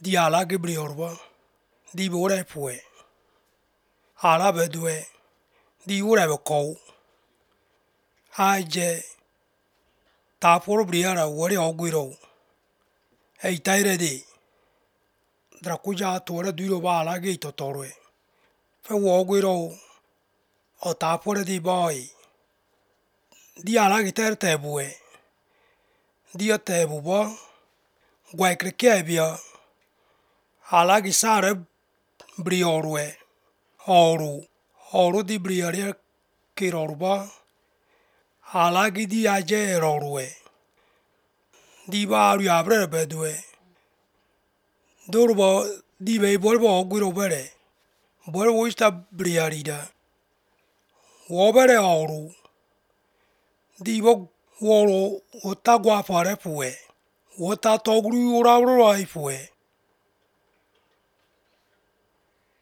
di ala gebri orba di bore pue ala bedue di ure be kou aje ta por briara wori ogwiro ei taire di drakuja tore duiro ba ala ge totorwe fe wo ogwiro o ta por di boy di ala ge ter te bue di te bubo guai kreke bia ala ge sare briorwe oru di briare kirorba ala ge di aje rorwe di ba ru abre bedue dorbo di be bolbo ogwiro bere bolbo sta briarida wo bere oru di bo woro otagwa fare pue wota togru ora ro ai pue